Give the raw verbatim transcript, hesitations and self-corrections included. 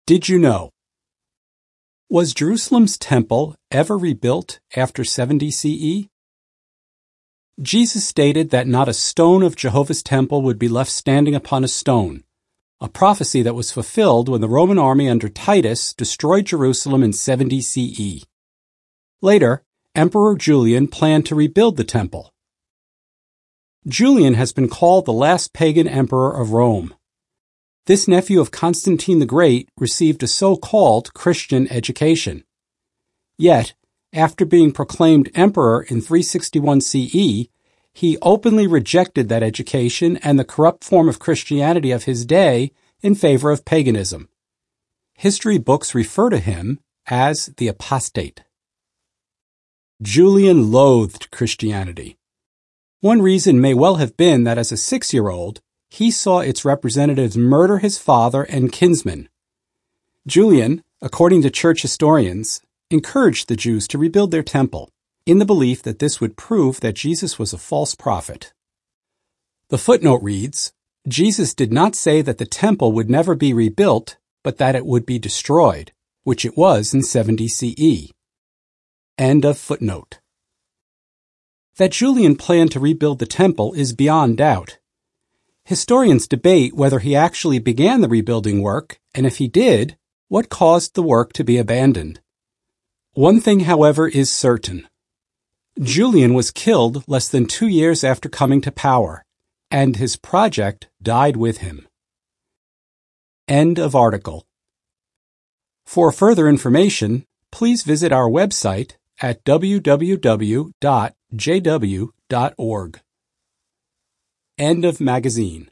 Did you know? Was Jerusalem's temple ever rebuilt after seventy C E? Jesus stated that not a stone of Jehovah's temple would be left standing upon a stone, a prophecy that was fulfilled when the Roman army under Titus destroyed Jerusalem in seventy C E. Later, Emperor Julian planned to rebuild the temple. Julian has been called the last pagan emperor of Rome. This nephew of Constantine the Great received a so-called Christian education. Yet, after being proclaimed emperor in three sixty-one C E, he openly rejected that education and the corrupt form of Christianity of his day in favor of paganism. History books refer to him as the apostate. Julian loathed Christianity. One reason may well have been that as a six-year-old, he saw its representatives murder his father and kinsmen. Julian, according to church historians, encouraged the Jews to rebuild their temple, in the belief that this would prove that Jesus was a false prophet. The footnote reads, Jesus did not say that the temple would never be rebuilt, but that it would be destroyed, which it was in seventy C E. End of footnote. That Julian planned to rebuild the temple is beyond doubt. Historians debate whether he actually began the rebuilding work, and if he did, what caused the work to be abandoned. One thing, however, is certain. Julian was killed less than two years after coming to power, and his project died with him. End of article. For further information, please visit our website at w w w dot j w dot org. End of magazine.